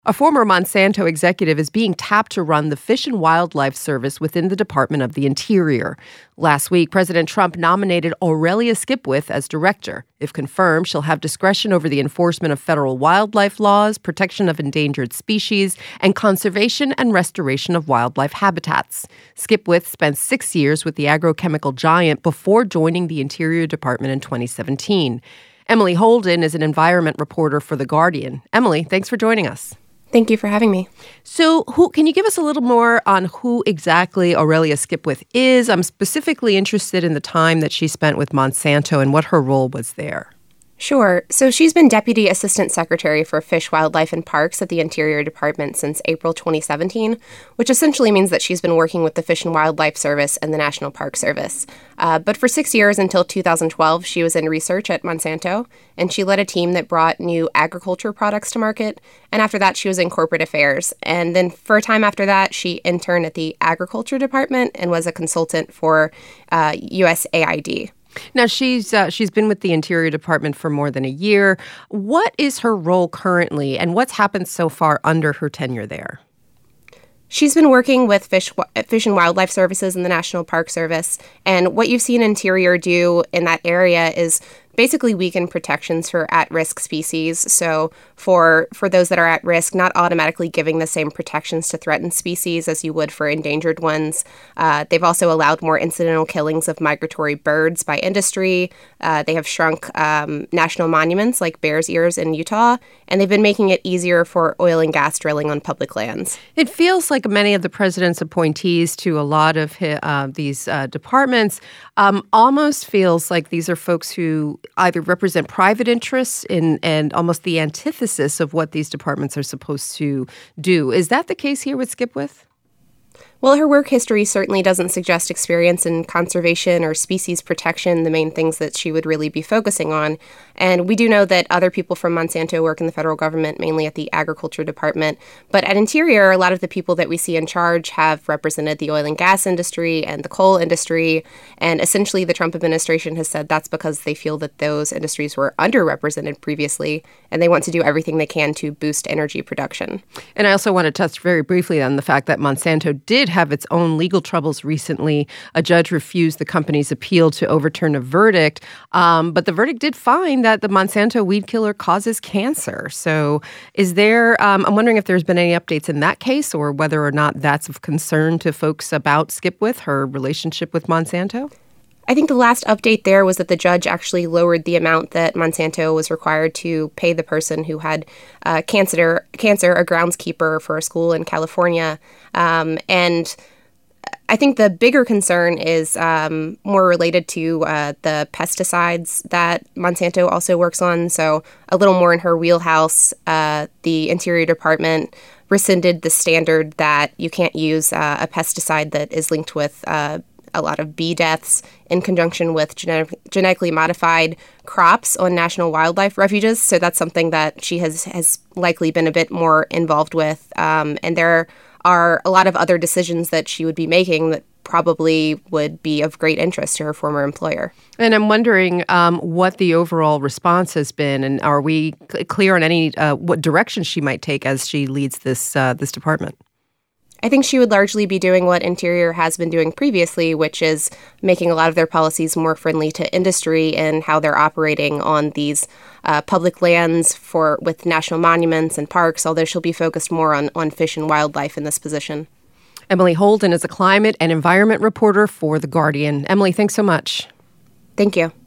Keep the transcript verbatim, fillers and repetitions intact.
A former Monsanto executive is being tapped to run the Fish and Wildlife Service within the Department of the Interior. Last week, President Trump nominated Aurelia Skipwith as director. If confirmed, she'll have discretion over the enforcement of federal wildlife laws, protection of endangered species, and conservation and restoration of wildlife habitats. Skipwith spent six years with the agrochemical giant before joining the Interior Department in twenty seventeen. Emily Holden is an environment reporter for The Guardian. Emily, thanks for joining us. Thank you for having me. So who can you give us a little more on who exactly Aurelia Skipwith is? I'm specifically interested in the time that she spent with Monsanto and what her role was there. Sure. So she's been Deputy Assistant Secretary for Fish, Wildlife, and Parks at the Interior Department since April twenty seventeen, which essentially means that she's been working with the Fish and Wildlife Service and the National Park Service. Uh, but for six years until two thousand twelve, she was in research at Monsanto, and she led a team that brought new agriculture products to market. And after that, she was in corporate affairs. And then for a time after that, she interned at the Agriculture Department and was a consultant for uh, U S A I D. Now, she's uh, she's been with the Interior Department for more than a year. What is her role currently, and what's happened so far under her tenure there? She's been working with Fish, Fish and Wildlife Services and the National Park Service, and what you've seen Interior do in that area is basically weaken protections for at-risk species. So for for those that are at risk, not automatically giving the same protections to threatened species as you would for endangered ones. Uh, they've also allowed more incidental killings of migratory birds by industry. Uh, they have shrunk um, national monuments like Bears Ears in Utah, and they've been making it easier for oil and gas drilling on public lands. It feels like many of the president's appointees to a lot of his, uh, these uh, departments um, almost feels like these are folks who either represent private interests in, and almost the antithesis of what these departments are supposed to do. Is that the case here with Skipwith? Well, her work history certainly doesn't suggest experience in conservation or species protection, the main things that she would really be focusing on. And we do know that other people from Monsanto work in the federal government, mainly at the Agriculture Department. But at Interior, a lot of the people that we see in charge have represented the oil and gas industry and the coal industry. And essentially, the Trump administration has said that's because they feel that those industries were underrepresented previously, and they want to do everything they can to boost energy production. And I also want to touch very briefly on the fact that Monsanto did have its own legal troubles recently. A judge refused the company's appeal to overturn a verdict, um, but the verdict did find that the Monsanto weed killer causes cancer. So is there, um, I'm wondering if there's been any updates in that case or whether or not that's of concern to folks about Skipwith, her relationship with Monsanto? I think the last update there was that the judge actually lowered the amount that Monsanto was required to pay the person who had uh, cancer, cancer, a groundskeeper for a school in California. Um, and I think the bigger concern is um, more related to uh, the pesticides that Monsanto also works on. So a little more in her wheelhouse, uh, the Interior Department rescinded the standard that you can't use uh, a pesticide that is linked with uh, a lot of bee deaths in conjunction with genetic, genetically modified crops on national wildlife refuges. So that's something that she has, has likely been a bit more involved with. Um, and there are a lot of other decisions that she would be making that probably would be of great interest to her former employer. And I'm wondering um, what the overall response has been, and are we cl- clear on any uh, what direction she might take as she leads this uh, this department? I think she would largely be doing what Interior has been doing previously, which is making a lot of their policies more friendly to industry and how they're operating on these uh, public lands for with national monuments and parks, although she'll be focused more on, on fish and wildlife in this position. Emily Holden is a climate and environment reporter for The Guardian. Emily, thanks so much. Thank you.